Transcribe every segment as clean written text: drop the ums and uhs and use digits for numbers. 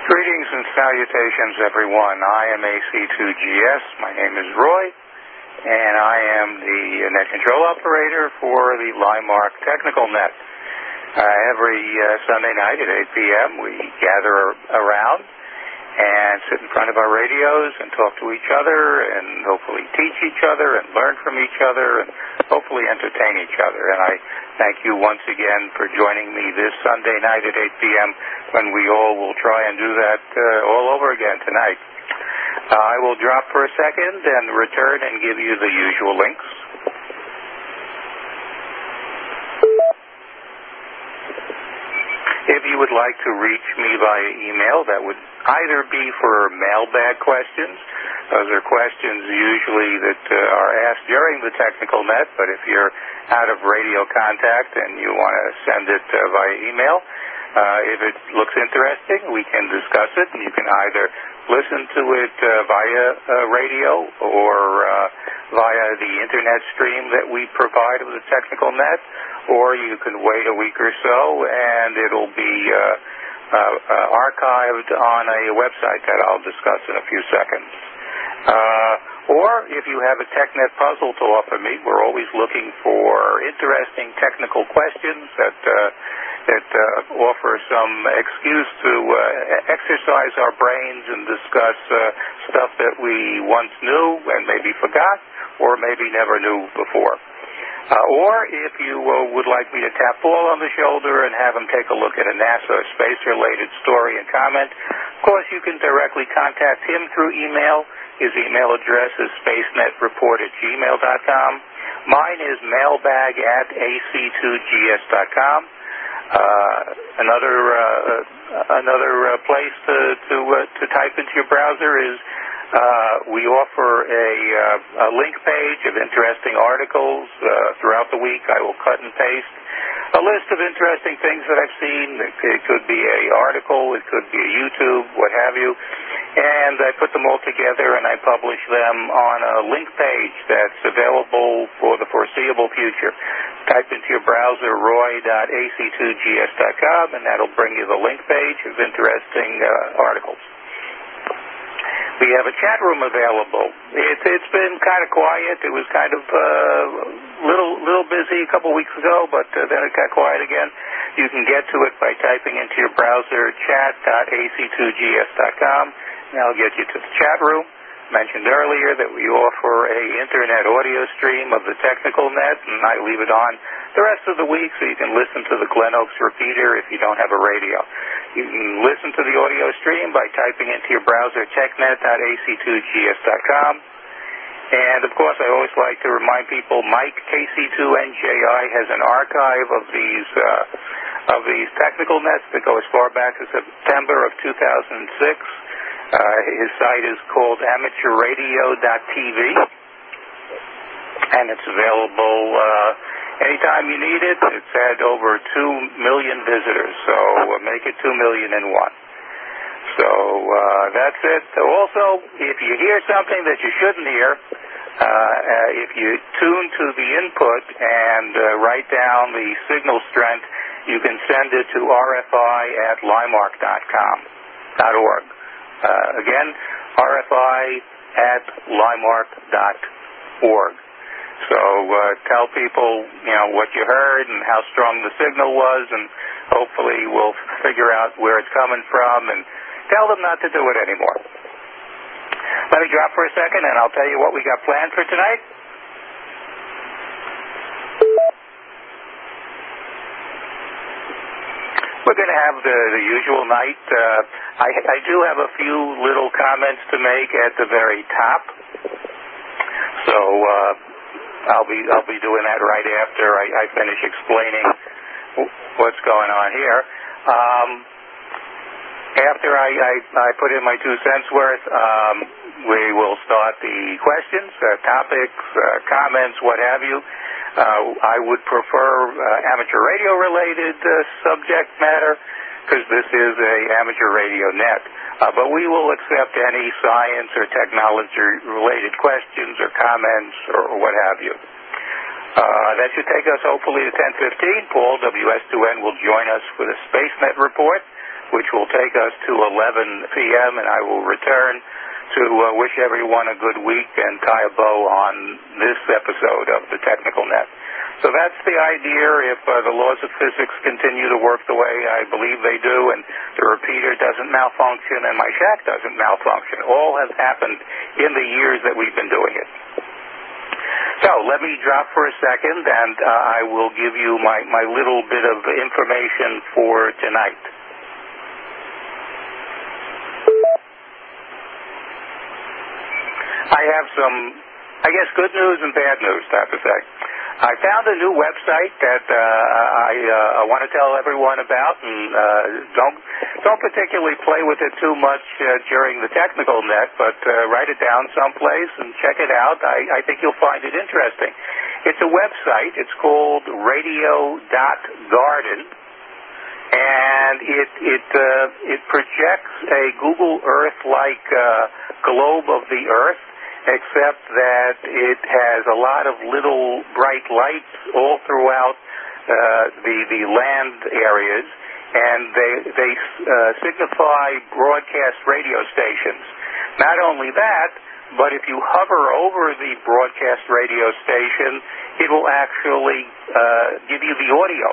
Greetings and salutations, everyone. I am AC2GS. My name is Roy, and I am the net control operator for the Limark Technical Net. Every Sunday night at 8 p.m., we gather around and sit in front of our radios and talk to each other and hopefully teach each other and learn from each other and hopefully entertain each other. And I thank you once again for joining me this Sunday night at 8 p.m. when we all will try and do that all over again tonight. I will drop for a second and return and give you the usual links. If you would like to reach me via email, that would either be for mailbag questions. Those are questions usually that are asked during the technical net, but if you're out of radio contact and you want to send it via email, if it looks interesting, we can discuss it, and you can either listen to it via radio or via the internet stream that we provide with the technical net, or you can wait a week or so and it'll be archived on a website that I'll discuss in a few seconds. Or if you have a TechNet puzzle to offer me, we're always looking for interesting technical questions that offer some excuse to exercise our brains and discuss stuff that we once knew and maybe forgot or maybe never knew before. Or if you would like me to tap Paul on the shoulder and have him take a look at a NASA space-related story and comment, of course you can directly contact him through email. His email address is spacenetreport@gmail.com. Mine is mailbag@ac2gs.com. Another place to type into your browser is we offer a link page of interesting articles throughout the week. I will cut and paste a list of interesting things that I've seen. It could be an article, it could be a YouTube, what have you, and I put them all together and I publish them on a link page that's available for the foreseeable future. Type into your browser roy.ac2gs.com and that'll bring you the link page of interesting articles. We have a chat room available. It's been kind of quiet. It was kind of little busy a couple weeks ago, but then it got quiet again. You can get to it by typing into your browser chat.ac2gs.com, and that'll get you to the chat room. Mentioned earlier that we offer a internet audio stream of the technical net, and I leave it on the rest of the week so you can listen to the Glen Oaks repeater if you don't have a radio. You can listen to the audio stream by typing into your browser technet.ac2gs.com. And, of course, I always like to remind people Mike, KC2NJI, has an archive of these technical nets that go as far back as September of 2006. His site is called amateurradio.tv, and it's available anytime you need it. It's had over 2 million visitors, so make it 2 million and one. So that's it. Also, if you hear something that you shouldn't hear, if you tune to the input and write down the signal strength, you can send it to rfi@limark.org. Again, rfi@limark.org. So tell people, what you heard and how strong the signal was, and hopefully we'll figure out where it's coming from, and tell them not to do it anymore. Let me drop for a second, and I'll tell you what we got planned for tonight. We're going to have the usual night. I do have a few little comments to make at the very top. So I'll be doing that right after I finish explaining what's going on here. After I put in my 2 cents worth, we will start the questions, topics, comments, what have you. I would prefer amateur radio-related subject matter because this is a amateur radio net. But we will accept any science or technology-related questions or comments or what have you. That should take us hopefully to 10:15. Paul, WS2N, will join us for the SpaceNet report. which will take us to 11 p.m., and I will return to wish everyone a good week and tie a bow on this episode of the Technical Net. So that's the idea. If the laws of physics continue to work the way I believe they do, and the repeater doesn't malfunction and my shack doesn't malfunction, all has happened in the years that we've been doing it. So let me drop for a second, and I will give you my little bit of information for tonight. I have some, I guess, good news and bad news, I have to say. I found a new website that I want to tell everyone about, and don't particularly play with it too much during the Technical Net, but write it down someplace and check it out. I think you'll find it interesting. It's a website. It's called radio.garden, and it projects a Google Earth-like globe of the Earth, except that it has a lot of little bright lights all throughout the land areas, and they signify broadcast radio stations. Not only that, but if you hover over the broadcast radio station, it will actually give you the audio.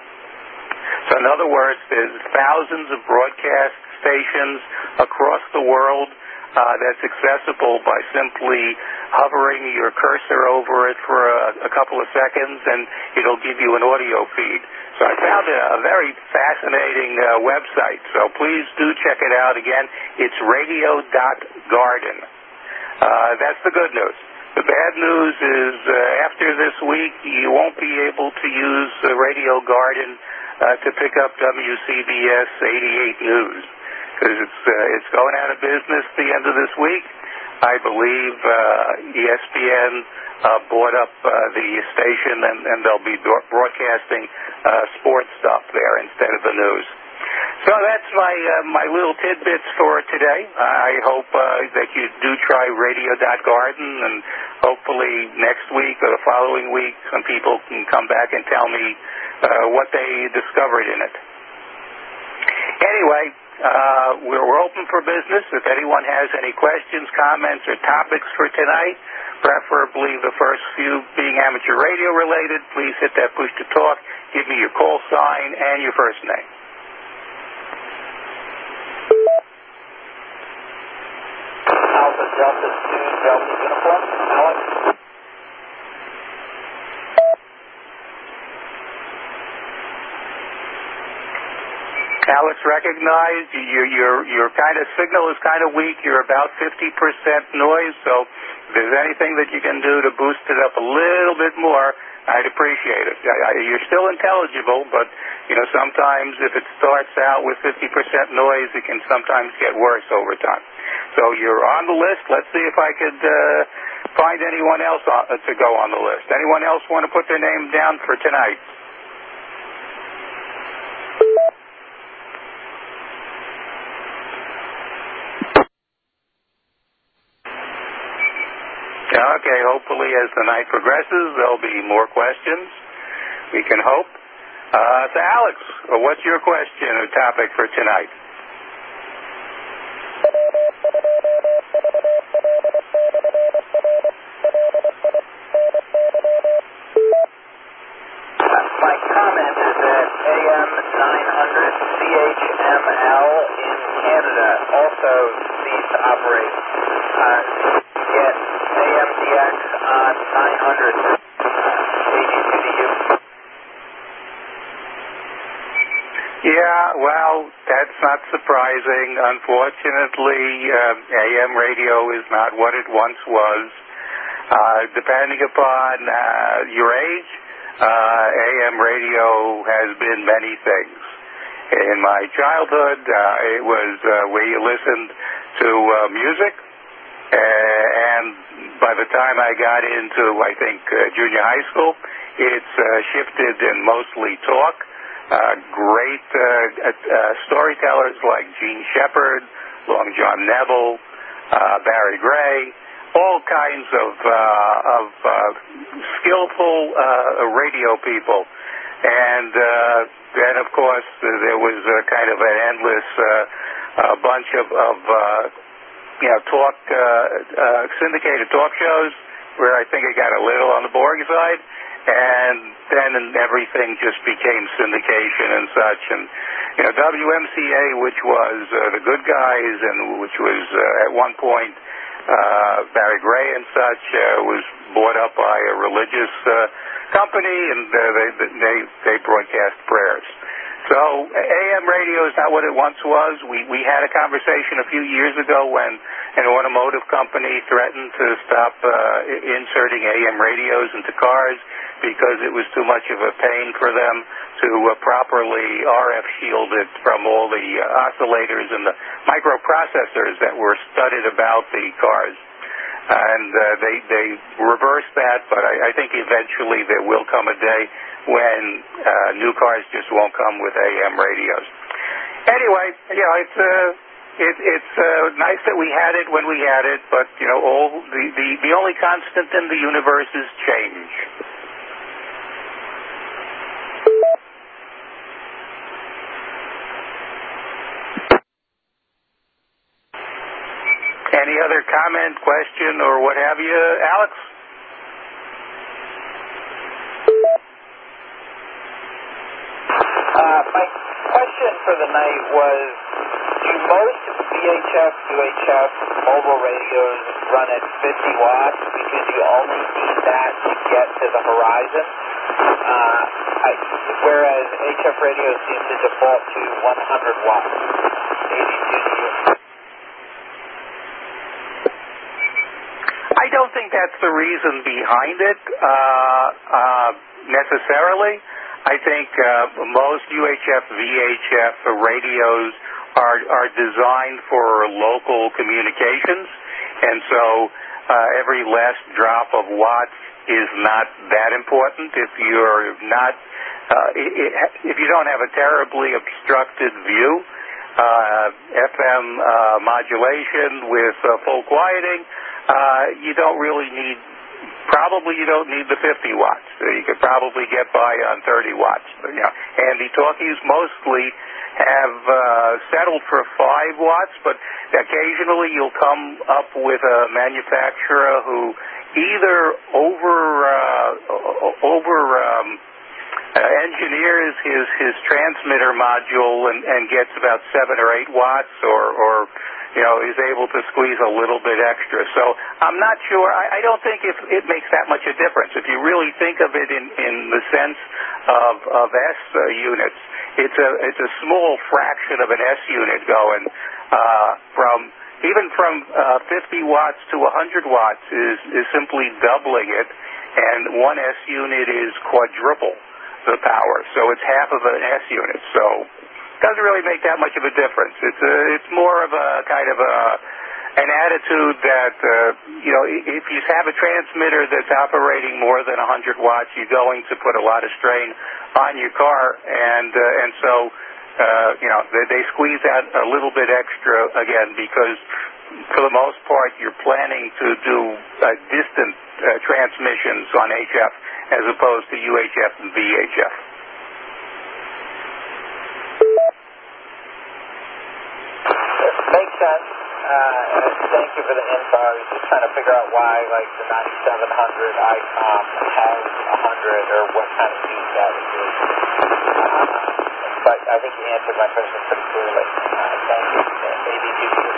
So in other words, there's thousands of broadcast stations across the world that's accessible by simply hovering your cursor over it for a couple of seconds, and it'll give you an audio feed. So I found a very fascinating website, so please do check it out. Again, it's radio.garden. That's the good news. The bad news is after this week, you won't be able to use Radio Garden to pick up WCBS 88 News, because it's going out of business the end of this week. I believe ESPN bought up the station, and they'll be broadcasting sports stuff there instead of the news. So that's my little tidbits for today. I hope that you do try radio.garden, and hopefully next week or the following week some people can come back and tell me what they discovered in it. Anyway, we're open for business. If anyone has any questions, comments, or topics for tonight, preferably the first few being amateur radio related, please hit that push to talk, give me your call sign and your first name. Alpha Delta 2 Delta Uniform, Alex. Alex, recognized. Your kind of signal is kind of weak. You're about 50% noise, so if there's anything that you can do to boost it up a little bit more, I'd appreciate it. You're still intelligible, but sometimes if it starts out with 50% noise, it can sometimes get worse over time. So you're on the list. Let's see if I could find anyone else to go on the list. Anyone else want to put their name down for tonight? Okay, hopefully as the night progresses, there'll be more questions. We can hope. So Alex, what's your question or topic for tonight? My comment is that AM 900 CHML in Canada also needs to operate. Get AMDX on 900 ADCDU. Yeah, well, that's not surprising. Unfortunately, AM radio is not what it once was. Depending upon your age, AM radio has been many things. In my childhood, it was where you listened to music, and by the time I got into, I think, junior high school, it's shifted and mostly talk. Great storytellers like Gene Shepard, Long John Neville, Barry Gray, all kinds of skillful radio people. And then, of course, there was kind of an endless bunch of syndicated talk shows where I think it got a little on the boring side, and then everything just became syndication and such. And WMCA, which was the good guys, and which was at one point Barry Gray and such, was bought up by a religious company, and they broadcast prayers. So AM radio is not what it once was. We had a conversation a few years ago when an automotive company threatened to stop inserting AM radios into cars because it was too much of a pain for them to properly RF shield it from all the oscillators and the microprocessors that were studded about the cars. And they reversed that, but I think eventually there will come a day when new cars just won't come with AM radios. Anyway, it's nice that we had it when we had it, but the only constant in the universe is change. Any other comment, question, or what have you, Alex? My question for the night was, do most VHF, UHF mobile radios run at 50 watts because you only need that to get to the horizon? Whereas HF radios seem to default to 100 watts, 82 I don't think that's the reason behind it necessarily. I think most UHF, VHF radios are designed for local communications, and so every last drop of watts is not that important. If you're not, if you don't have a terribly obstructed view, FM modulation with full quieting, you don't really need. Probably you don't need the 50 watts. You could probably get by on 30 watts. And the talkies mostly have settled for 5 watts, but occasionally you'll come up with a manufacturer who either engineers his transmitter module and gets about 7 or 8 watts, or is able to squeeze a little bit extra. So I'm not sure. I don't think it makes that much a difference. If you really think of it in the sense of S units, it's a small fraction of an S unit going from 50 watts to 100 watts is simply doubling it, and one S unit is quadruple the power. So it's half of an S unit. So doesn't really make that much of a difference. It's more of a kind of an attitude that if you have a transmitter that's operating more than 100 watts, you're going to put a lot of strain on your car, and so they squeeze out a little bit extra again because for the most part you're planning to do distant transmissions on HF as opposed to UHF and VHF. Makes sense. Thank you for the info. I was just trying to figure out why, like, the 9700 ICOM has 100 or what kind of use that would be. But I think you answered my question pretty clearly. Thank you. Maybe you could.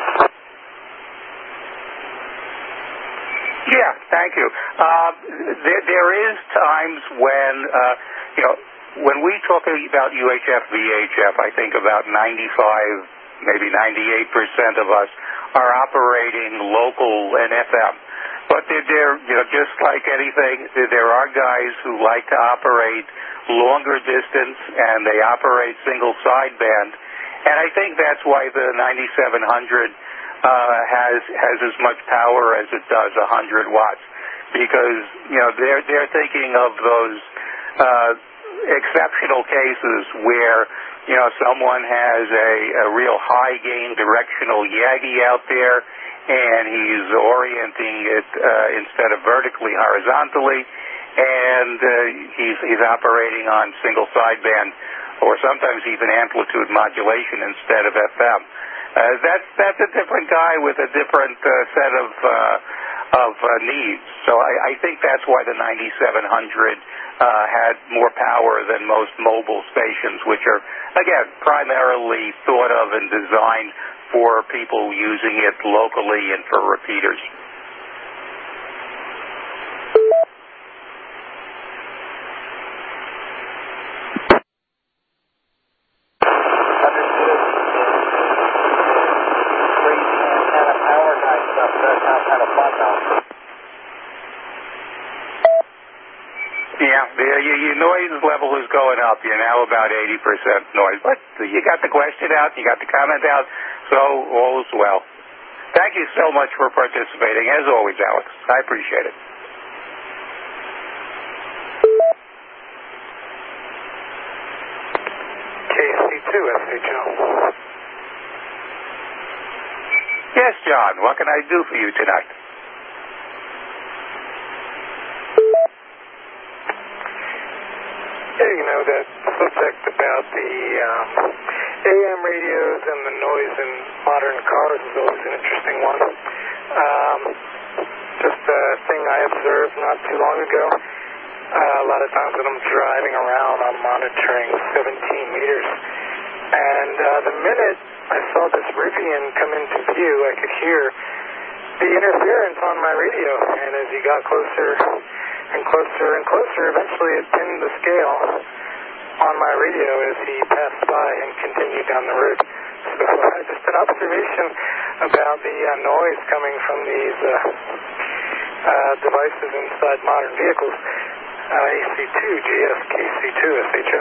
Yeah, thank you. There is times when, when we talk about UHF, VHF, I think about 95, maybe 98% of us are operating local and FM. But they're just like anything, there are guys who like to operate longer distance, and they operate single sideband. And I think that's why the 9700 has as much power as it does 100 watts, because they're thinking of those exceptional cases where someone has a real high gain directional Yagi out there, and he's orienting it instead of vertically, horizontally, and he's operating on single sideband or sometimes even amplitude modulation instead of FM. That's a different guy with a different set of needs. So I think that's why the 9700 had more power than most mobile stations, which are, again, primarily thought of and designed for people using it locally and for repeaters. Your noise level is going up. You're now about 80% noise. But you got the question out, you got the comment out, so all is well. Thank you so much for participating, as always, Alex. I appreciate it. KC2SHO. Yes, John. What can I do for you tonight? Yeah, you know, that subject about the AM radios and the noise in modern cars is always an interesting one. Just a thing I observed not too long ago. A lot of times when I'm driving around, I'm monitoring 17 meters. And the minute I saw this Rivian come into view, I could hear the interference on my radio. And as he got closer and closer and closer, eventually it pinned the scale on my radio as he passed by and continued down the road. So just an observation about the noise coming from these devices inside modern vehicles. AC2, GS, KC2, SHO.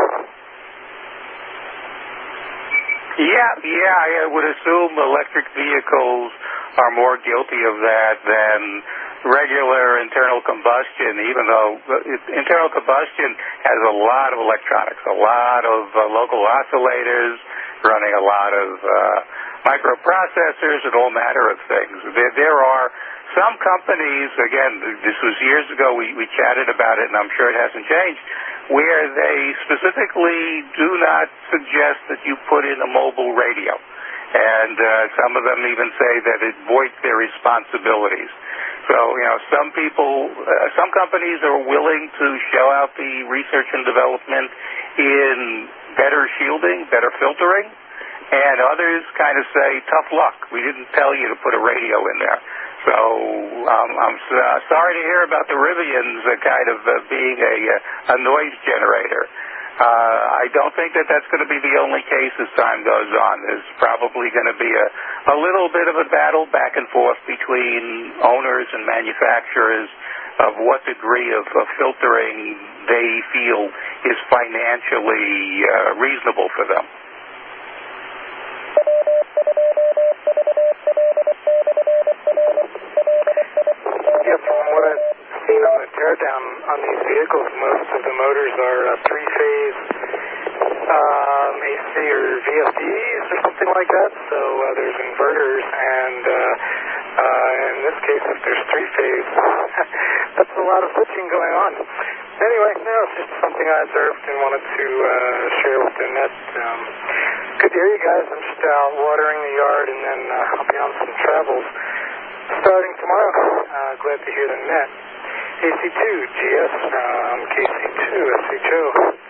Yeah, I would assume electric vehicles are more guilty of that than regular internal combustion, even though internal combustion has a lot of electronics, a lot of local oscillators, running a lot of microprocessors and all manner of things. There are some companies, again, this was years ago, we chatted about it, and I'm sure it hasn't changed, where they specifically do not suggest that you put in a mobile radio. And some of them even say that it voids their responsibilities. So, you know, some companies are willing to shell out the research and development in better shielding, better filtering, and others kind of say, tough luck. We didn't tell you to put a radio in there. So I'm sorry to hear about the Rivians kind of being a noise generator. I don't think that that's going to be the only case as time goes on. There's probably going to be a little bit of a battle back and forth between owners and manufacturers of what degree of filtering they feel is financially reasonable for them. Yeah, from what I've seen on the teardown on these vehicles, most of the motors are three-phase AC or VFDs or something like that. So there's inverters, and in this case, if there's three-phase, that's a lot of switching going on. Anyway, no, it's just something I observed and wanted to share with the net. Good to hear you guys. I'm just out watering the yard, and then I'll be on some travels starting tomorrow. Glad to hear the net. AC2, GS from KC2, SHO.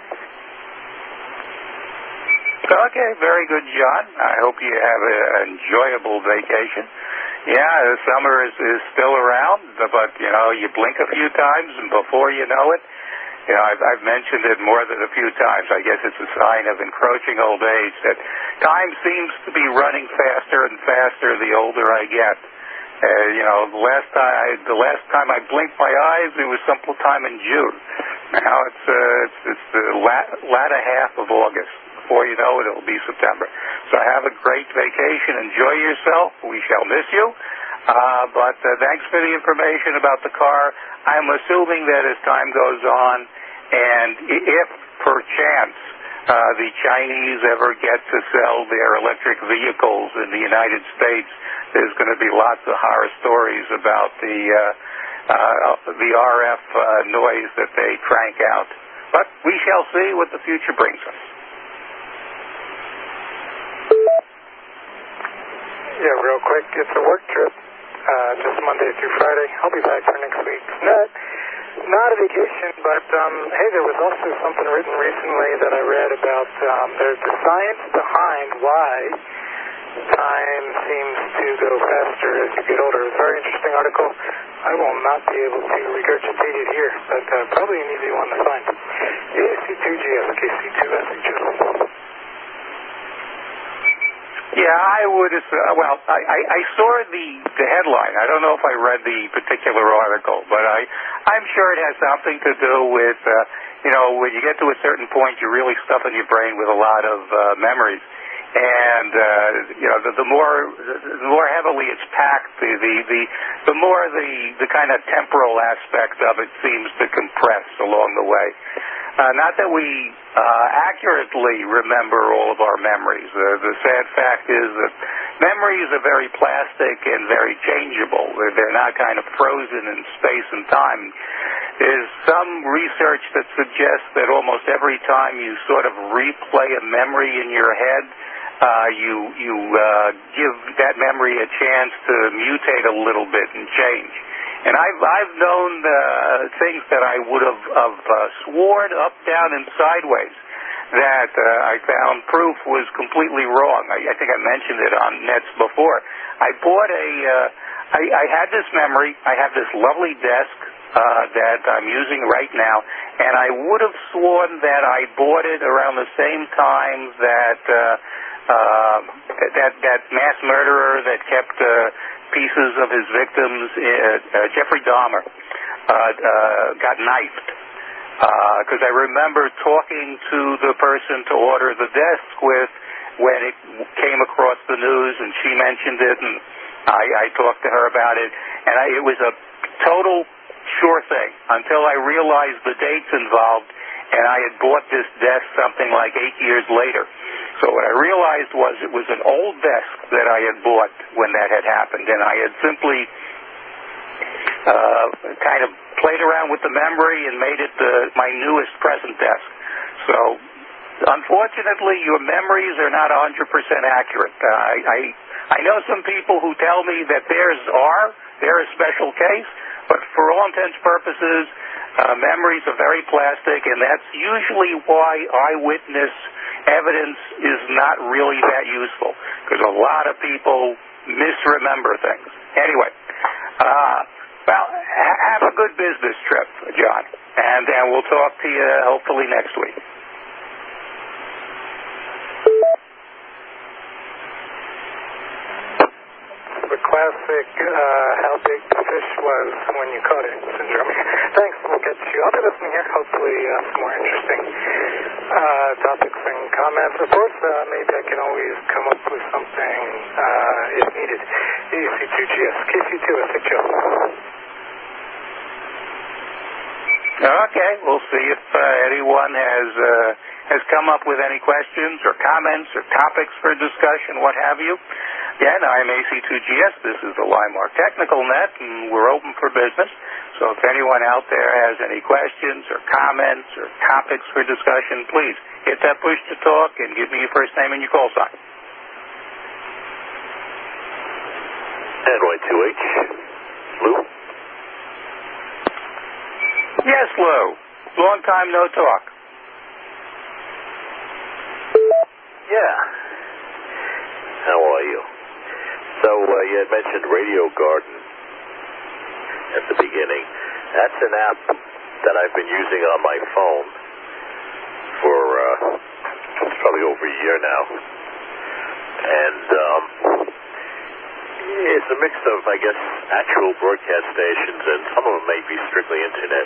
Okay, very good, John. I hope you have an enjoyable vacation. Yeah, the summer is still around, but, you know, you blink a few times, and before you know it, you know, I've mentioned it more than a few times. I guess it's a sign of encroaching old age that time seems to be running faster and faster the older I get. You know, the last time I blinked my eyes, it was sometime in June. Now it's the latter half of August. Before you know it, it'll be September. So have a great vacation. Enjoy yourself. We shall miss you. But thanks for the information about the car. I'm assuming that as time goes on, and if perchance the Chinese ever get to sell their electric vehicles in the United States, there's going to be lots of horror stories about the RF noise that they crank out. But we shall see what the future brings us. Yeah, real quick. It's a work trip, just Monday through Friday. I'll be back for next week's net. Not a vacation, but hey, there was also something written recently that I read about there's the science behind why time seems to go faster as you get older. It's a very interesting article. I will not be able to regurgitate it here, but probably an easy one to find. AC2GS, KC2SHO. Yeah, I would. Well, I saw the headline. I don't know if I read the particular article, but I'm sure it has something to do with when you get to a certain point, you're really stuffing your brain with a lot of memories, and the more heavily it's packed, the more the kind of temporal aspect of it seems to compress along the way. Not that we accurately remember all of our memories. The sad fact is that memories are very plastic and very changeable. They're not kind of frozen in space and time. There's some research that suggests that almost every time you sort of replay a memory in your head, you give that memory a chance to mutate a little bit and change. And I've known things that I would have sworn up, down, and sideways that I found proof was completely wrong. I think I mentioned it on Nets before. I bought I had this memory. I have this lovely desk that I'm using right now, and I would have sworn that I bought it around the same time that that mass murderer that kept pieces of his victims, Jeffrey Dahmer, got knifed. Because I remember talking to the person to order the desk with when it came across the news, and she mentioned it, and I talked to her about it, and it was a total sure thing until I realized the dates involved, and I had bought this desk something like 8 years later. So what I realized was it was an old desk that I had bought when that had happened, and I had simply kind of played around with the memory and made it my newest present desk. So unfortunately, your memories are not 100% accurate. I know some people who tell me that theirs are. They're a special case, but for all intents and purposes, memories are very plastic, and that's usually why eyewitness evidence is not really that useful, because a lot of people misremember things. Anyway, well, have a good business trip, John, and we'll talk to you hopefully next week. The classic how big the fish was when you caught it syndrome. Thanks, we'll get you. I'll be listening here, hopefully some more interesting topics and comments. Of course, maybe I can always come up with something if needed. AC2GS, KC2SHO. Okay, we'll see if anyone has come up with any questions or comments or topics for discussion, what have you. Again, I'm AC2GS. This is the Limark Technical Net, and we're open for business. So if anyone out there has any questions or comments or topics for discussion, please hit that push to talk and give me your first name and your call sign. NY2H. Lou? Yes, Lou. Long time no talk. Yeah. How are you? So you had mentioned Radio Garden at the beginning. That's an app that I've been using on my phone for probably over a year now. And it's a mix of, I guess, actual broadcast stations, and some of them may be strictly internet.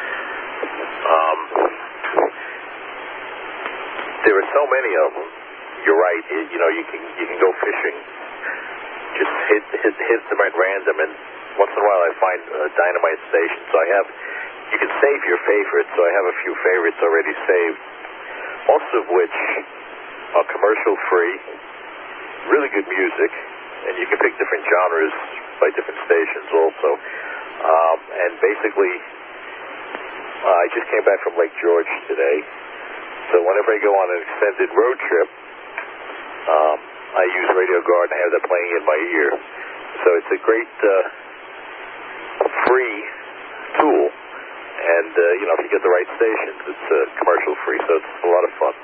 There are so many of them. You're right. You can go fishing. Just hit them at random, and once in a while I find a dynamite station. So you can save your favorites. So I have a few favorites already saved, most of which are commercial free, really good music, and you can pick different genres by different stations also. And basically, I just came back from Lake George today, so whenever I go on an extended road trip, I use Radio Guard and have that playing in my ear. So it's a great free tool. And, if you get the right stations, it's commercial free, so it's a lot of fun.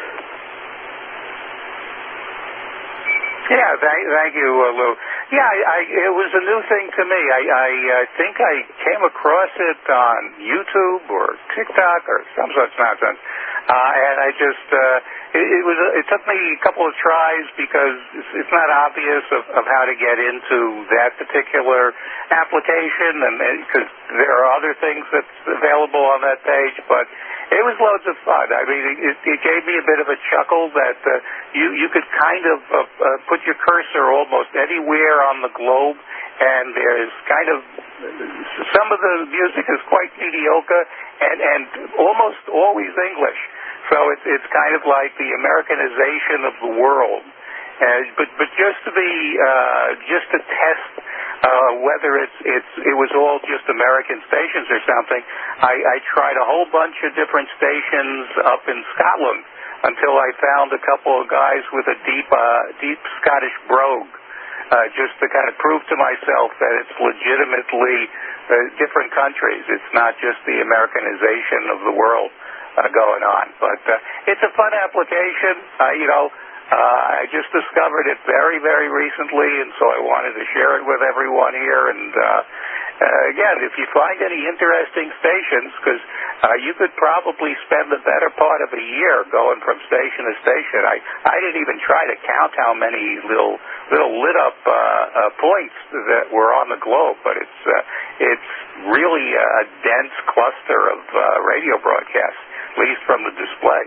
Yeah, thank you, Lou. Yeah, it was a new thing to me. I think I came across it on YouTube or TikTok or some such nonsense, and I just it took me a couple of tries because it's not obvious of how to get into that particular application, and because there are other things that's available on that page, but it was loads of fun. I mean, it gave me a bit of a chuckle that you could kind of put your cursor almost anywhere on the globe, and there's kind of some of the music is quite mediocre and almost always English. So it's kind of like the Americanization of the world. But just to test whether it was all just American stations or something, I tried a whole bunch of different stations up in Scotland until I found a couple of guys with a deep Scottish brogue, just to kind of prove to myself that it's legitimately different countries. It's not just the Americanization of the world going on. But it's a fun application. I just discovered it very, very recently, and so I wanted to share it with everyone here. And again, if you find any interesting stations, because you could probably spend the better part of a year going from station to station. I didn't even try to count how many little lit up points that were on the globe, but it's really a dense cluster of radio broadcasts, at least from the display.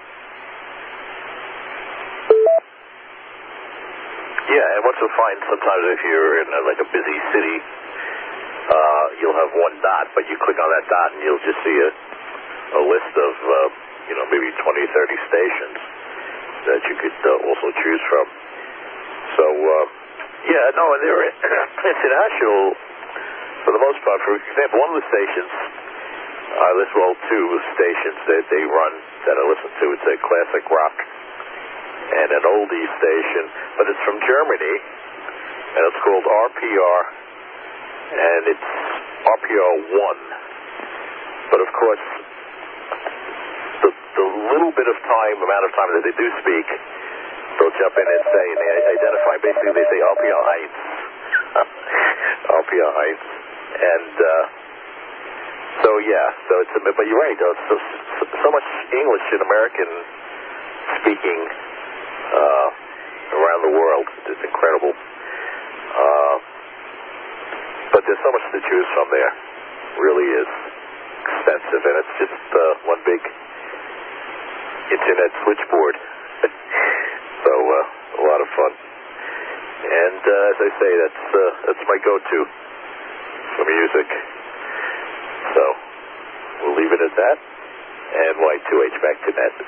Yeah, and what you'll find sometimes if you're in like a busy city, you'll have one dot, but you click on that dot and you'll just see a list of, maybe 20, 30 stations that you could also choose from. So, and they're international for the most part. For example, one of the stations, two stations that they run that I listen to, it's a classic rock and an oldie station, but it's from Germany, and it's called RPR, and it's RPR 1. But of course, the little bit of amount of time that they do speak, they'll jump in and say, and they identify, basically they say RPR Heights. RPR Heights. And so it's but you're right, so much English and American speaking around the world. It's incredible. But there's so much to choose from there. Really is extensive, and it's just one big internet switchboard. So a lot of fun. And as I say, that's my go-to for music. So we'll leave it at that. And Y2H back to net.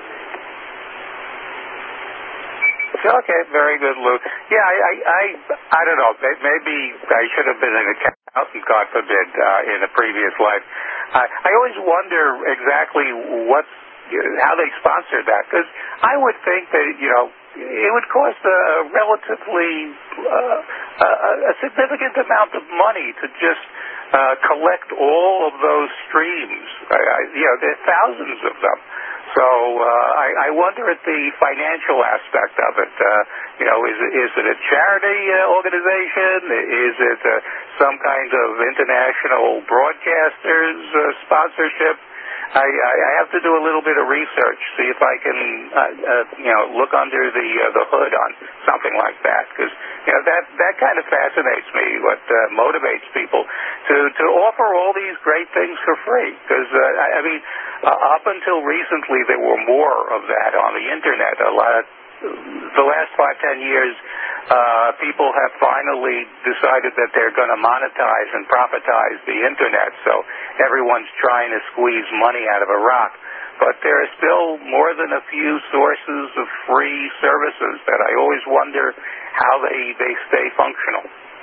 Okay, very good, Lou. Yeah, I don't know. Maybe I should have been an accountant, God forbid, in a previous life. I always wonder exactly how they sponsored that, because I would think that it would cost a relatively a significant amount of money to just collect all of those streams. There are thousands of them. So I wonder at the financial aspect of it. Is it a charity organization? Is it some kind of international broadcasters sponsorship? I have to do a little bit of research, see if I can look under the hood on something like that, because that kind of fascinates me. What motivates people to offer all these great things for free? Because up until recently, there were more of that on the internet. The last 5-10 years, people have finally decided that they're going to monetize and profitize the internet, so everyone's trying to squeeze money out of a rock. But there are still more than a few sources of free services that I always wonder how they stay functional.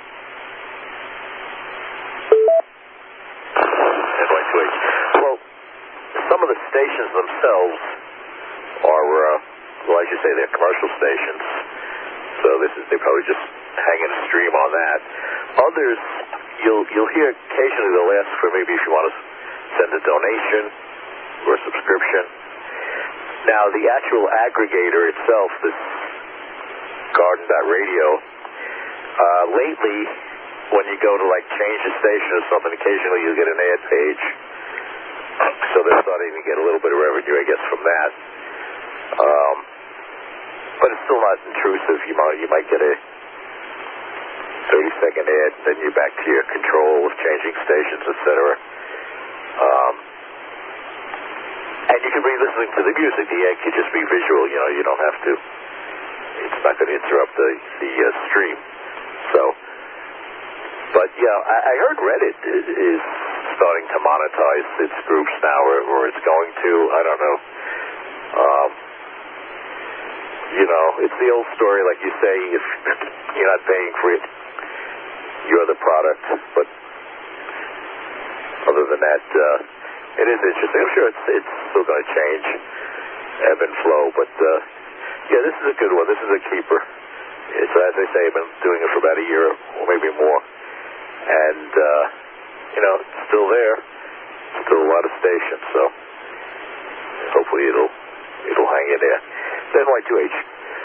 Well, some of the stations themselves are, as you say, they're commercial stations. So they're probably just hanging a stream on that. Others, you'll hear occasionally they'll ask for maybe if you want to send a donation or a subscription. Now, the actual aggregator itself, this Garden.radio, lately, when you go to like change the station or something, occasionally you'll get an ad page. So they're starting to get a little bit of revenue, I guess, from that. But it's still not intrusive. You might get a 30-second ad, and then you're back to your control of changing stations, etc. And you can be listening to the music. The ad could just be visual. You don't have to. It's not going to interrupt the stream. So, but yeah, I heard Reddit is starting to monetize its groups now, or it's going to. I don't know. It's the old story, like you say, if you're not paying for it, you're the product. But other than that, it is interesting. I'm sure it's still going to change, ebb and flow. But yeah, this is a good one. This is a keeper. So as I say, I've been doing it for about a year or maybe more, and it's still there. Still a lot of stations. So hopefully it'll hang in there. NY2H.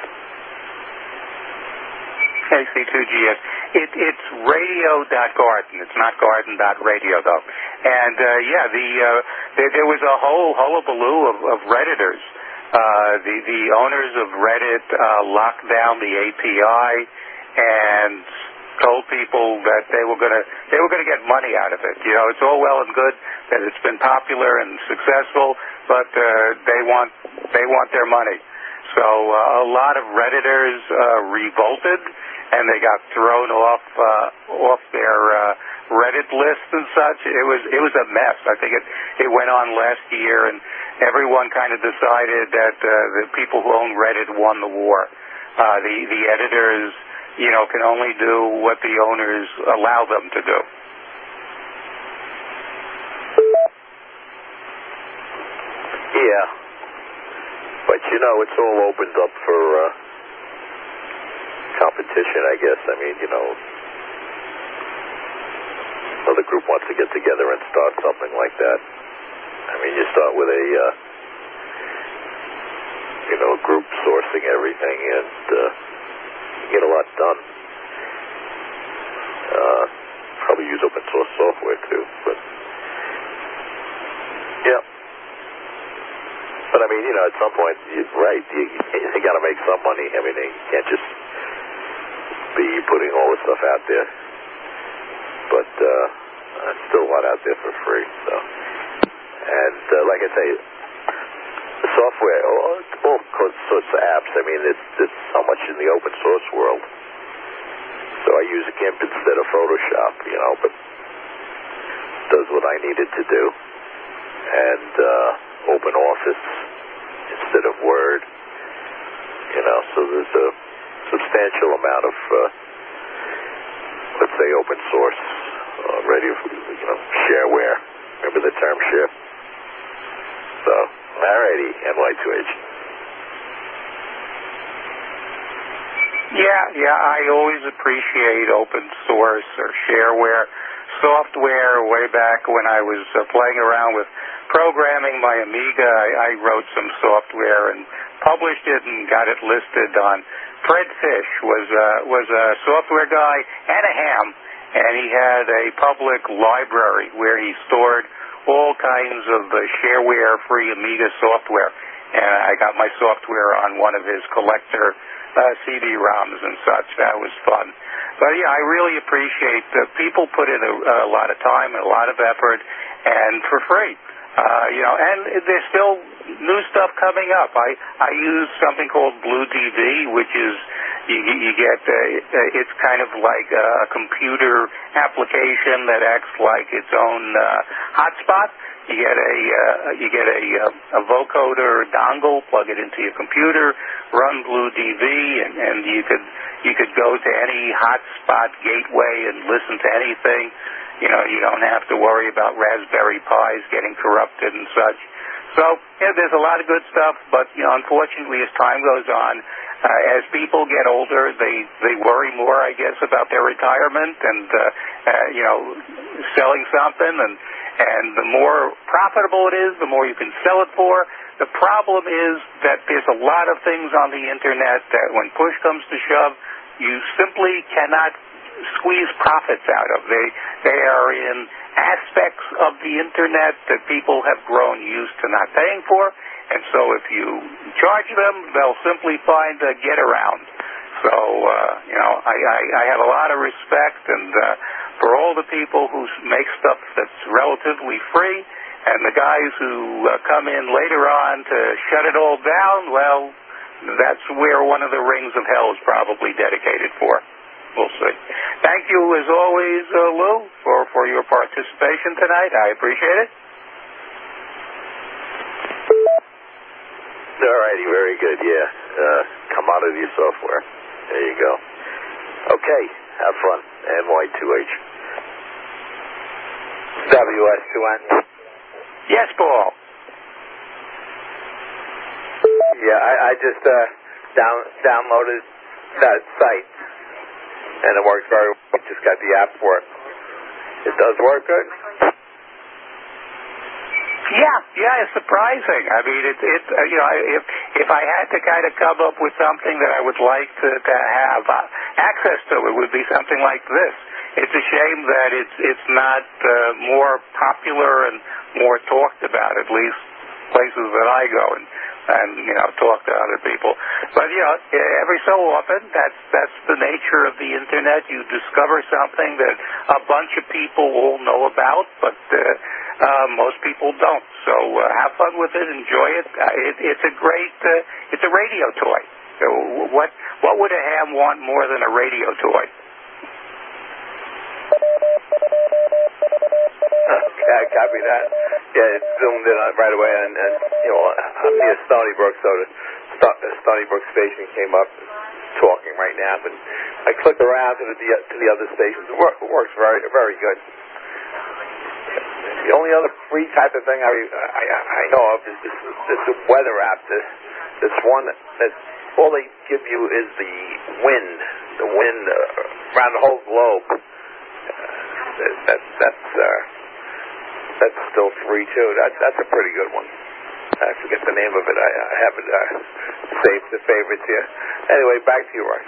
KC2GS. It's radio.garden. It's not garden.radio, though. And, there was a whole hullabaloo of Redditors. The owners of Reddit locked down the API and told people that they were going to get money out of it. It's all well and good that it's been popular and successful, but they want their money. So a lot of Redditors revolted, and they got thrown off their Reddit list and such. It was a mess. I think it went on last year, and everyone kind of decided that the people who own Reddit won the war. The editors, can only do what the owners allow them to do. Yeah. But, it's all opened up for competition, I guess. I mean, another group wants to get together and start something like that. I mean, you start with a group sourcing everything, and you get a lot done. Probably use open source software, too. But, yeah. But, I mean, at some point, right, you got to make some money. I mean, you can't just be putting all this stuff out there. But it's still a lot out there for free. So, and like I say, the software, all sorts of apps, I mean, it's so much in the open source world. So I use GIMP instead of Photoshop, but it does what I needed to do. And Open Office instead of Word, so there's a substantial amount of, let's say, open source, ready for, shareware. Remember the term share? So, alrighty, NY2H. Yeah, I always appreciate open source or shareware software. Way back when I was playing around with programming my Amiga, I wrote some software and published it and got it listed on. Fred Fish was a software guy and a ham, and he had a public library where he stored all kinds of shareware-free Amiga software. And I got my software on one of his collector CD-ROMs and such. That was fun. But yeah, I really appreciate people put in a lot of time and a lot of effort, and for free. And there's still new stuff coming up. I use something called BlueDV, which is you get it's kind of like a computer application that acts like its own hotspot. You get a vocoder dongle, plug it into your computer, run BlueDV, and you could go to any hotspot gateway and listen to anything. You don't have to worry about Raspberry Pis getting corrupted and such. So there's a lot of good stuff, but unfortunately, as time goes on, as people get older, they worry more, I guess, about their retirement and selling something, and the more profitable it is, the more you can sell it for. The problem is that there's a lot of things on the internet that when push comes to shove, you simply cannot squeeze profits out of. They are in aspects of the internet that people have grown used to not paying for, and so if you charge them, they'll simply find a get around. So I have a lot of respect and for all the people who make stuff that's relatively free, and the guys who come in later on to shut it all down, well, that's where one of the rings of hell is probably dedicated for. We'll see. Thank you, as always, Lou, for your participation tonight. I appreciate it. All righty, very good, yeah. Commodity software. There you go. Okay, have fun. NY2H. WS2N. Yes, Paul. Yeah, I just downloaded that site, and it works very well. Just got the app for it. It does work good? Yeah, it's surprising. I mean, if I had to kind of come up with something that I would like to have access to, it would be something like this. It's a shame that it's not more popular and more talked about, at least places that I go and talk to other people. But every so often, that's the nature of the internet. You discover something that a bunch of people all know about, but most people don't. So have fun with it, enjoy it. It's a great, it's a radio toy. So what would a ham want more than a radio toy? Okay, I copy that. Yeah, it zoomed in right away, and I'm near Stony Brook, so the Stony Brook station came up talking right now, but I click around to the other stations. It works very, very good. The only other free type of thing I know of is this weather app. This one that all they give you is the wind around the whole globe. That's still free too. That's a pretty good one. I forget the name of it. I have it saved to favorites here. Anyway, back to you, Roy.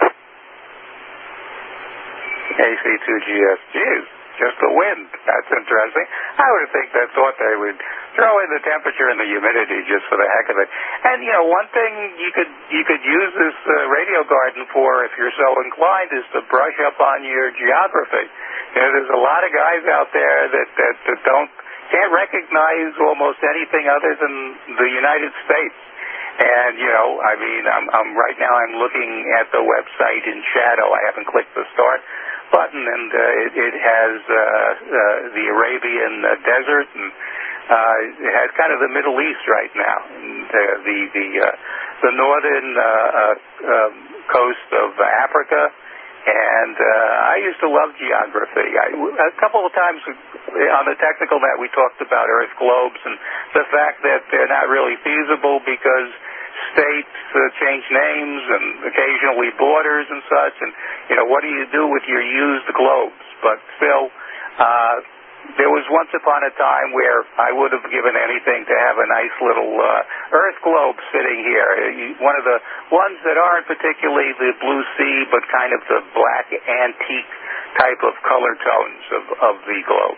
AC2GS. Geez, just the wind. That's interesting. I would think they thought they would throw in the temperature and the humidity just for the heck of it. And one thing you could use this radio garden for, if you're so inclined, is to brush up on your geography. There's a lot of guys out there that can't recognize almost anything other than the United States. And I'm right now I'm looking at the website in shadow. I haven't clicked the start button, and it has the Arabian desert, and it has kind of the Middle East right now, and the northern coast of Africa. And I used to love geography. A couple of times on the technical net we talked about Earth globes and the fact that they're not really feasible because states change names and occasionally borders and such. And what do you do with your used globes? But still, there was once upon a time where I would have given anything to have a nice little Earth globe sitting here. One of the ones that aren't particularly the blue sea, but kind of the black antique type of color tones of the globe.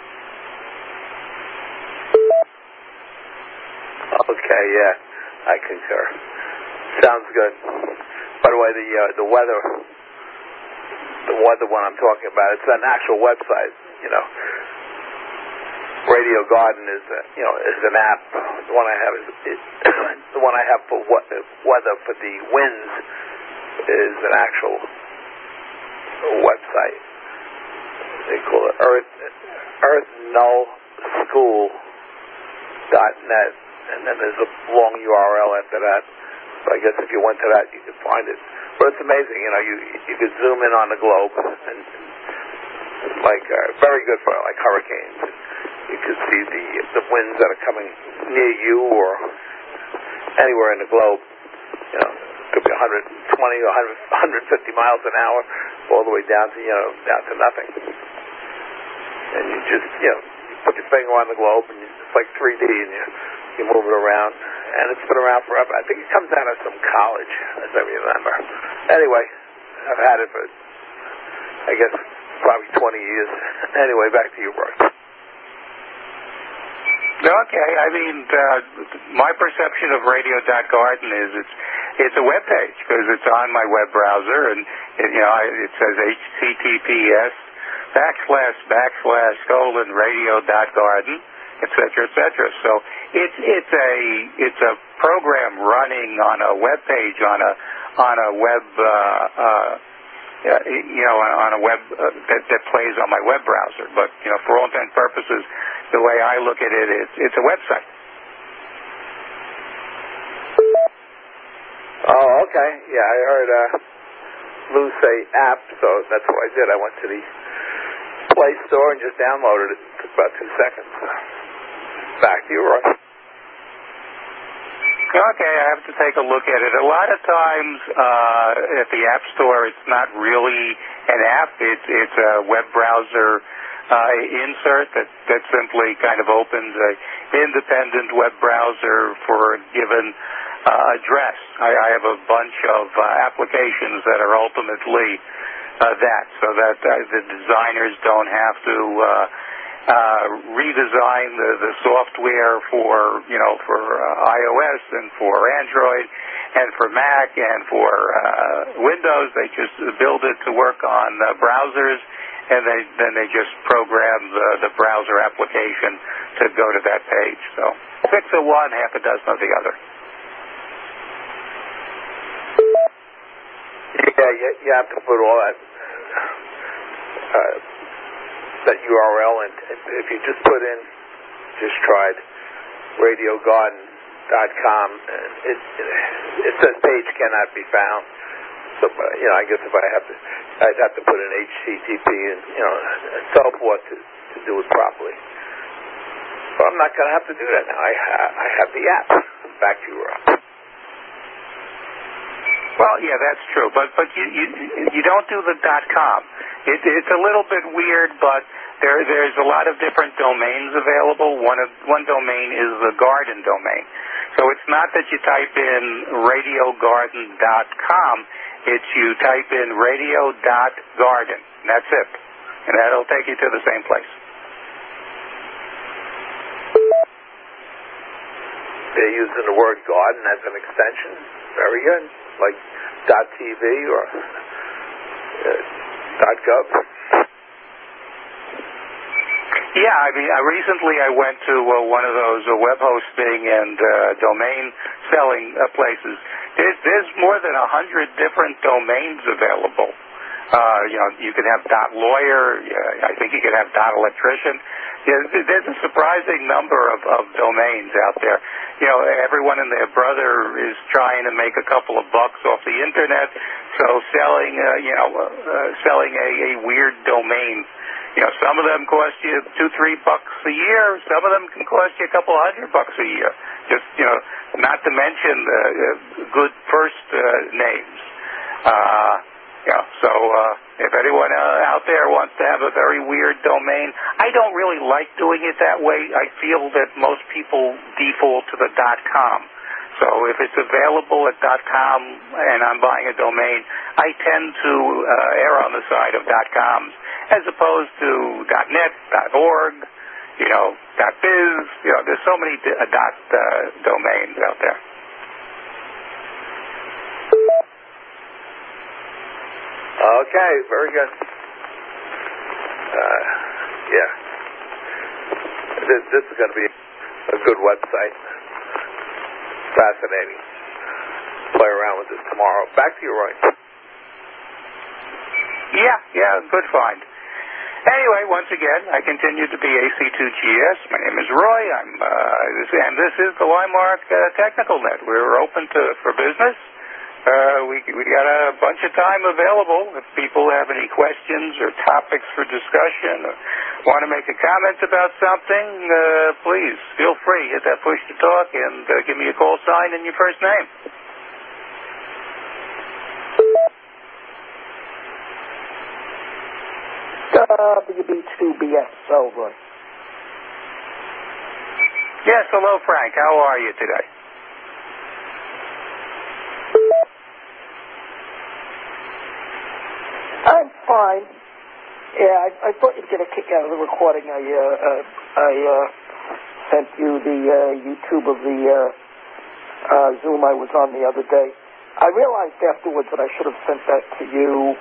Okay, yeah, I concur. Sounds good. By the way, the weather one I'm talking about, it's an actual website, Radio Garden is an app. The one I have is the one I have for weather for the winds is an actual website. They call it earthnullschool.net, and then there's a long URL after that. So I guess if you went to that, you could find it. But it's amazing, you could zoom in on the globe, and like very good for like hurricanes. You can see the winds that are coming near you or anywhere in the globe. You know, it could be 120 or 150 miles an hour, all the way down to nothing. And you just, you put your finger on the globe, and it's like 3D, and you move it around. And it's been around forever. I think it comes out of some college, as I remember. Anyway, I've had it for, I guess, probably 20 years. Anyway, back to you, Roy. Okay, I mean, my perception of radio.garden is it's a web page because it's on my web browser, and it says https://radio.garden, etc., etc. So it's a program running on a web page on a web on a web that plays on my web browser. But for all intents and purposes, the way I look at it, it's a website. Oh, okay. Yeah, I heard Lou say app, so that's what I did. I went to the Play Store and just downloaded it. It took about 2 seconds. Back to you, Roy. Okay, I have to take a look at it. A lot of times at the App Store, it's not really an app. It's a web browser insert that simply kind of opens an independent web browser for a given address. I have a bunch of applications that are ultimately that, so that the designers don't have to redesign the software for iOS and for Android and for Mac and for Windows. They just build it to work on browsers, and then they just program the browser application to go to that page. So 6 of one, half a dozen of the other. Yeah, you have to put all that URL in. If you just put in, just tried radiogarden.com, it says page cannot be found. So I guess if I'd have to put in HTTP and and so forth to do it properly. But I'm not going to have to do that now. I have the app. Back to you, Rob. Well, yeah, that's true, but you don't do the .com. It's a little bit weird, but there's a lot of different domains available. One domain is the Garden domain, so it's not that you type in radiogarden.com. It's you type in radio.garden. That's it, and that'll take you to the same place. They're using the word garden as an extension. Very good. Like .tv or .gov. Yeah, I mean, recently I went to one of those web hosting and domain selling places. There's more than 100 different domains available. You can have .lawyer. I think you can have .electrician. There's a surprising number of domains out there. Everyone and their brother is trying to make a couple of bucks off the internet, so selling a weird domain. Some of them cost you $2-3 a year. Some of them can cost you a couple $100 a year. Just not to mention good first names. So if anyone out there wants to have a very weird domain, I don't really like doing it that way. I feel that most people default to the .com. So if it's available at .com and I'm buying a domain, I tend to err on the side of .coms as opposed to .net, .org, .biz. There's so many domains out there. Okay, very good. Yeah. This is going to be a good website. Fascinating. Play around with this tomorrow. Back to you, Roy. Yeah, good find. Anyway, once again, I continue to be AC2GS. My name is Roy. And this is the Limark Technical Net. We're open for business. We got a bunch of time available. If people have any any questions or topics for discussion, or want to make a comment about something, please feel free. Hit that push to talk and give me a call sign and your first name. WB2BS, over. Yes, hello, Frank. How are you today? I'm fine. Yeah, I thought you'd get a kick out of the recording. I sent you the YouTube of the Zoom I was on the other day. I realized afterwards that I should have sent that to you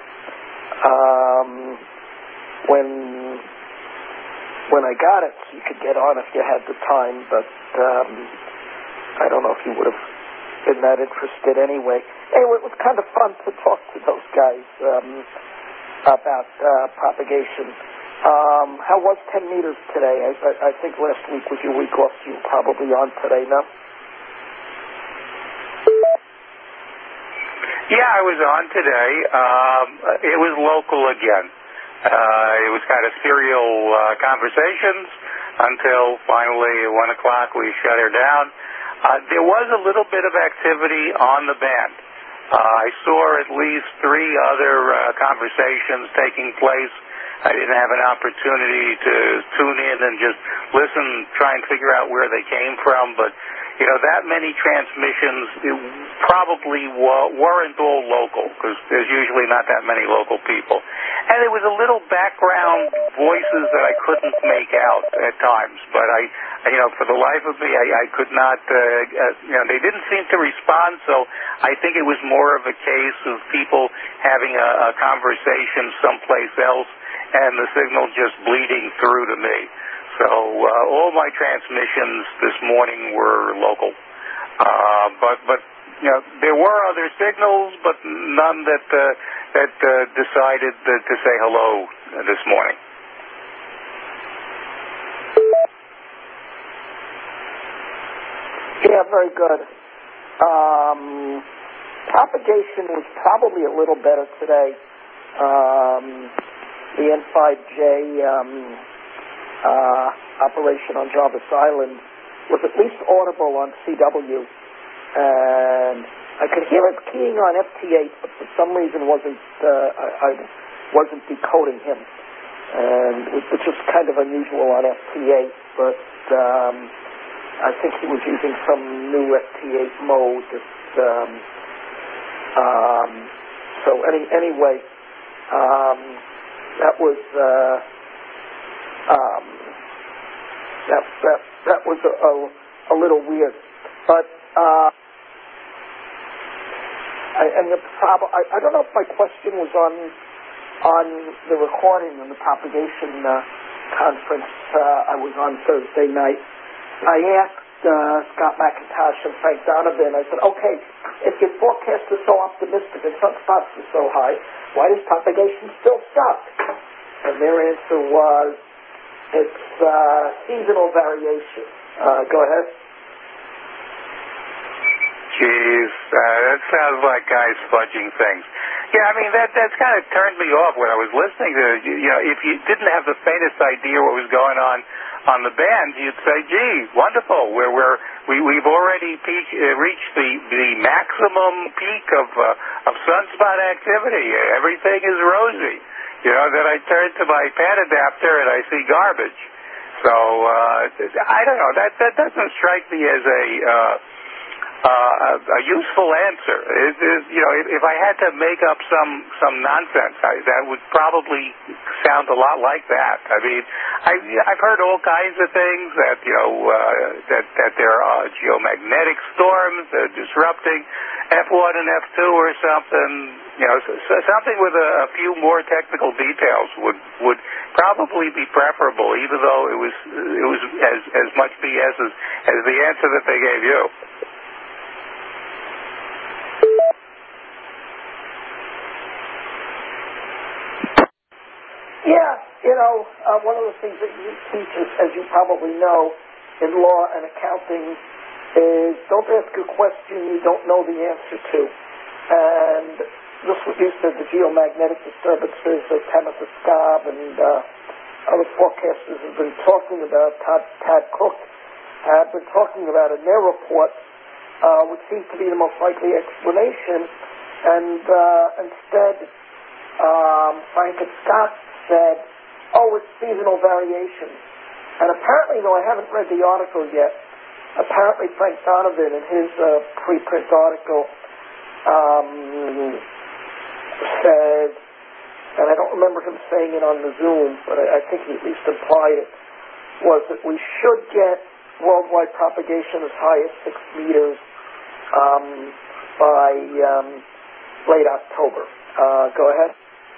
when I got it, so you could get on if you had the time, but I don't know if you would have been that interested anyway. Anyway, it was kind of fun to talk to those guys about propagation. How was 10 meters today? I think last week was your week off, so you're probably on today, no? Yeah, I was on today. It was local again. It was kind of serial conversations until finally at 1 o'clock we shut her down. There was a little bit of activity on the band. I saw at least 3 other conversations taking place. I didn't have an opportunity to tune in and just listen, try and figure out where they came from, but you know, that many transmissions probably weren't all local, because there's usually not that many local people. And there was a little background voices that I couldn't make out at times, but for the life of me, I could not, they didn't seem to respond, so I think it was more of a case of people having a conversation someplace else and the signal just bleeding through to me. So all my transmissions this morning were local, but there were other signals, but none that decided to say hello this morning. Yeah, very good. Propagation was probably a little better today. The N5J operation on Jarvis Island was at least audible on CW, and I could hear it keying on FT8, but for some reason I wasn't decoding him, and which is kind of unusual on FT8, but I think he was using some new FT8 mode. Anyway, that was that was a little weird, but I don't know if my question was on the recording on the propagation conference I was on Thursday night. I asked Scott McIntosh and Frank Donovan, I said, okay, if your forecast is so optimistic and sunspots are so high, why does propagation still stop? And their answer was, it's seasonal variation. Go ahead. Jeez, that sounds like guys fudging things. Yeah, I mean, that's kind of turned me off when I was listening to it. If you didn't have the faintest idea what was going on the band, you'd say, gee, wonderful, we've already reached the maximum peak of sunspot activity. Everything is rosy. Then I turn to my pad adapter and I see garbage. So, I don't know, that doesn't strike me as a useful answer. If I had to make up some nonsense, that would probably sound a lot like that. I mean, I've heard all kinds of things that that there are geomagnetic storms that are disrupting F1 and F2 or something. Something with a few more technical details would probably be preferable, even though it was as much BS as the answer that they gave you. Yeah, one of the things that you teach, as you probably know, in law and accounting is don't ask a question you don't know the answer to. And you said, the geomagnetic disturbances that Temescal and other forecasters have been talking about, Tad Cook, have been talking about in their report, which seems to be the most likely explanation. And instead, Frank and Scott said, it's seasonal variation. And apparently, though I haven't read the article yet, apparently Frank Donovan in his preprint article said, and I don't remember him saying it on the Zoom, but I think he at least implied it, was that we should get worldwide propagation as high as 6 meters by late October. Go ahead.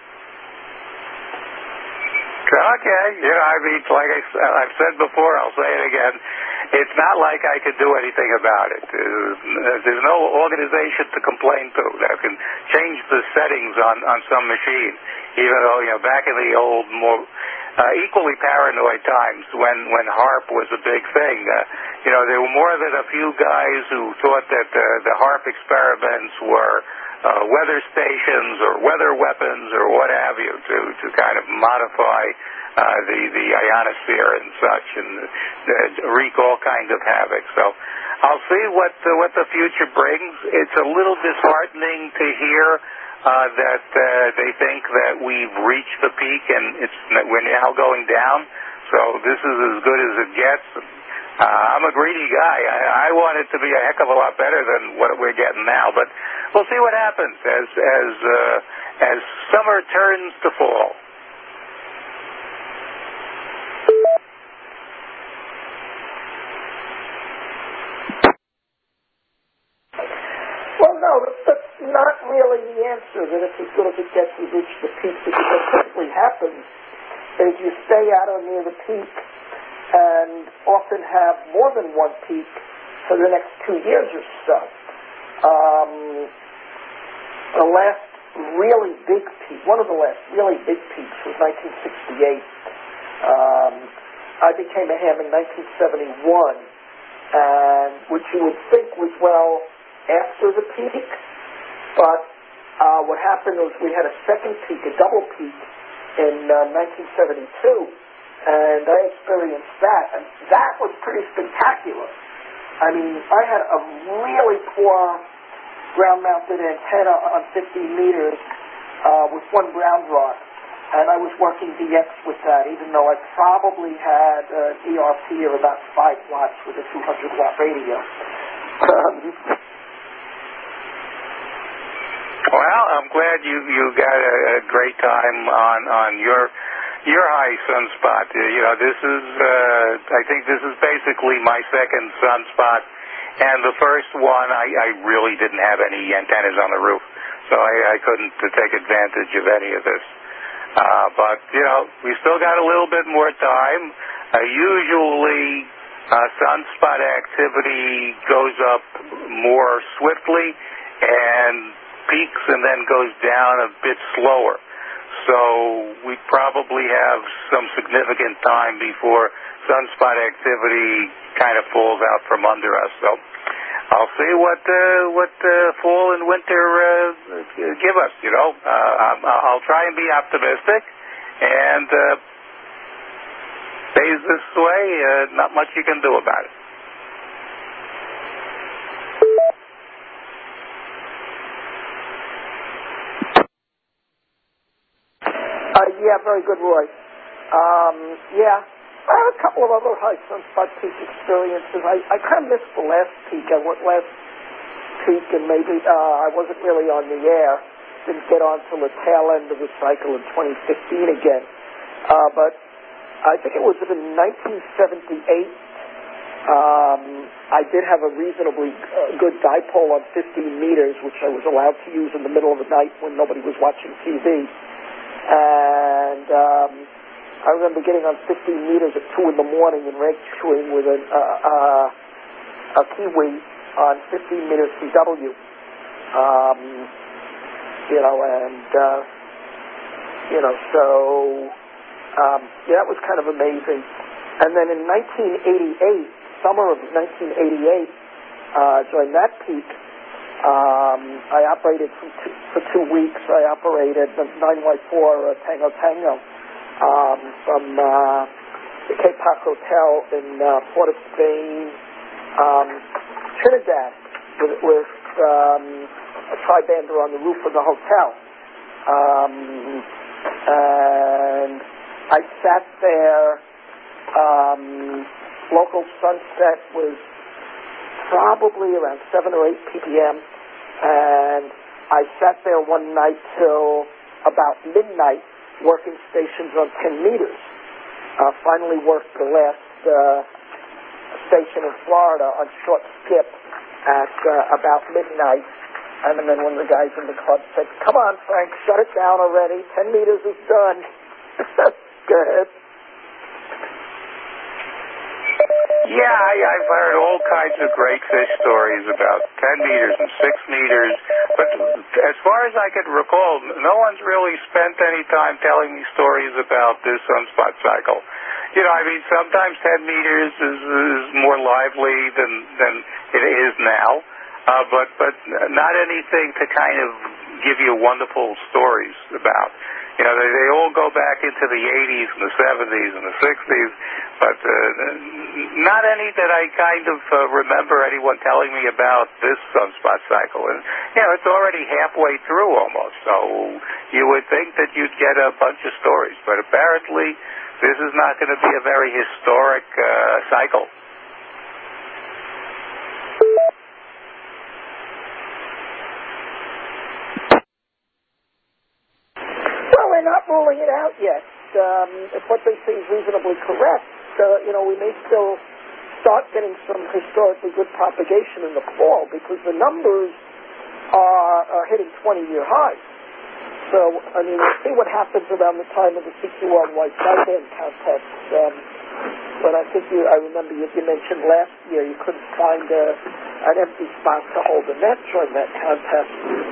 Okay, I mean, like I've said before, I'll say it again. It's not like I could do anything about it. There's no organization to complain to that can change the settings on some machine. Even though, back in the old, more equally paranoid times when HAARP was a big thing, there were more than a few guys who thought that the HAARP experiments were weather stations or weather weapons or what have you to kind of modify the ionosphere and such and wreak all kinds of havoc. So I'll see what the future brings. It's a little disheartening to hear that they think that we've reached the peak and we're now going down. So this is as good as it gets. I'm a greedy guy. I want it to be a heck of a lot better than what we're getting now. But we'll see what happens as summer turns to fall. Well, no, that's not really the answer, that it's as good as it gets, we reach the peak, because what typically happens is you stay out or near the peak and often have more than one peak for the next 2 years or so. The last really big peak, one of the last really big peaks was 1968. I became a ham in 1971, and which you would think was well after the peak, but what happened was we had a second peak, a double peak, in 1972, and I experienced that, and that was pretty spectacular. I mean, I had a really poor ground-mounted antenna on 15 meters with one ground rod, and I was working DX with that, even though I probably had an ERP of about 5 watts with a 200-watt radio. Well, I'm glad you got a great time on your high sunspot. This is I think this is basically my second sunspot, and the first one I really didn't have any antennas on the roof, so I couldn't take advantage of any of this. But we still got a little bit more time. Usually, sunspot activity goes up more swiftly and peaks and then goes down a bit slower. So we probably have some significant time before sunspot activity kind of falls out from under us. So I'll see what fall and winter give us. I'll try and be optimistic, and stays this way, not much you can do about it. Yeah, very good, Roy. Yeah, I have a couple of other high sunspot peak experiences. I kind of missed the last peak. I went last peak, and maybe I wasn't really on the air. Didn't get on till the tail end of the cycle in 2015 again. But I think it was in 1978. I did have a reasonably good dipole on 15 meters, which I was allowed to use in the middle of the night when nobody was watching TV. And I remember getting on 15 meters at 2 in the morning and rescuing with a Kiwi on 15 meters CW. That was kind of amazing. And then in 1988, summer of 1988, during that peak, I operated for 2 weeks. I operated the 9Y4 Tango Tango from the Cape Park Hotel in Port of Spain, Trinidad, with a tri-bander on the roof of the hotel. And I sat there. Local sunset was probably around 7 or 8 p.m. and I sat there one night till about midnight working stations on 10 meters. Finally worked the last station in Florida on short skip at about midnight. And then one of the guys in the club said, "Come on, Frank, shut it down already. 10 meters is done." Go ahead. Yeah, I've heard all kinds of great fish stories about 10 meters and 6 meters, but as far as I can recall, no one's really spent any time telling me stories about this sunspot cycle. You know, I mean, sometimes 10 meters is more lively than it is now, but not anything to kind of give you wonderful stories about. You know, they all go back into the 80s and the 70s and the 60s, but not any that I kind of remember anyone telling me about this sunspot cycle. And, you know, it's already halfway through almost, so you would think that you'd get a bunch of stories. But apparently, this is not going to be a very historic cycle. Not ruling it out yet. If what they say is reasonably correct, you know, we may still start getting some historically good propagation in the fall because the numbers are hitting 20-year highs. So, I mean, we'll see what happens around the time of the CQRY sideband contest. But I think I remember you mentioned last year you couldn't find an empty spot to hold a net during that contest.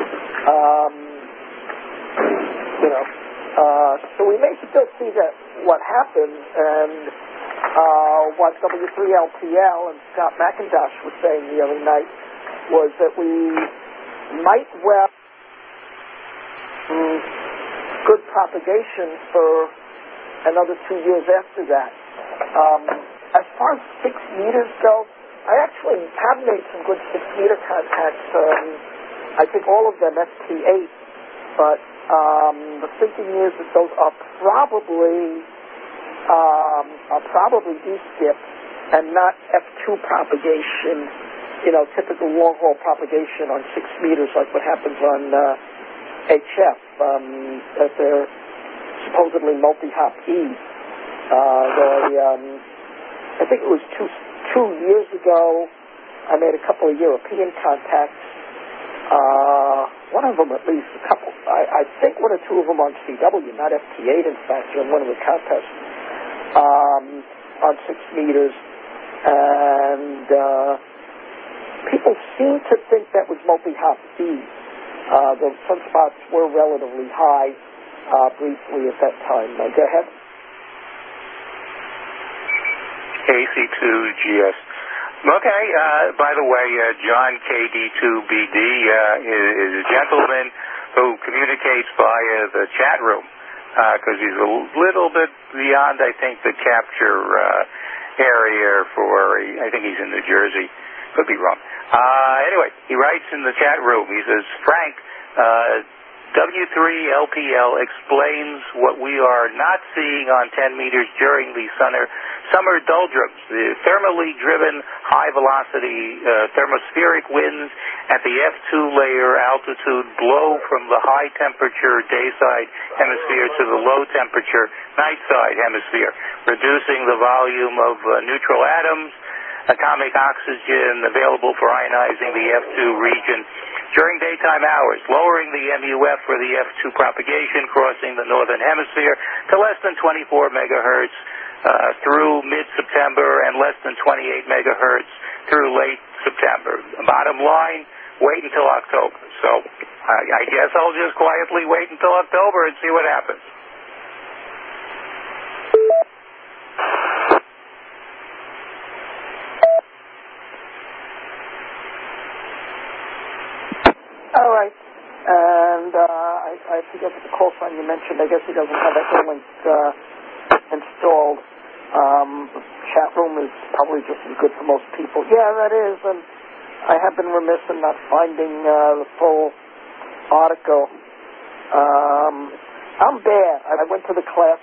You know. So we may still see that what happens, and what W3LPL and Scott McIntosh was saying the other night was that we might well good propagation for another 2 years after that. As far as 6 meters go, I actually have made some good 6-meter contacts. I think all of them FT8, but the thinking is that those are probably E-skip and not F2 propagation, you know, typical long-haul propagation on 6 meters like what happens on HF, that they're supposedly multi-hop E's. I think it was two years ago, I made a couple of European contacts. One of them, at least, a couple. I think 1 or 2 of them on CW, not FT8, in fact, in one of the contests on 6 meters. And people seem to think that was multi-hop D. The sunspots were relatively high briefly at that time. Go ahead. AC2GS. Okay, by the way, John KD2BD is a gentleman who communicates via the chat room because he's a little bit beyond, I think, the capture area for, I think he's in New Jersey. Could be wrong. Anyway, he writes in the chat room, he says, Frank, W3LPL explains what we are not seeing on 10 meters during the summer doldrums. The thermally driven high-velocity thermospheric winds at the F2 layer altitude blow from the high-temperature dayside hemisphere to the low-temperature nightside hemisphere, reducing the volume of neutral atoms, atomic oxygen available for ionizing the F2 region during daytime hours, lowering the MUF for the F2 propagation crossing the northern hemisphere to less than 24 megahertz through mid-September and less than 28 megahertz through late September. Bottom line, wait until October. So I guess I'll just quietly wait until October and see what happens. call sign you mentioned, I guess he doesn't have Echolink installed. Chat room is probably just as good for most people. Yeah, that is, and I have been remiss in not finding the full article. I'm bad. I went to the class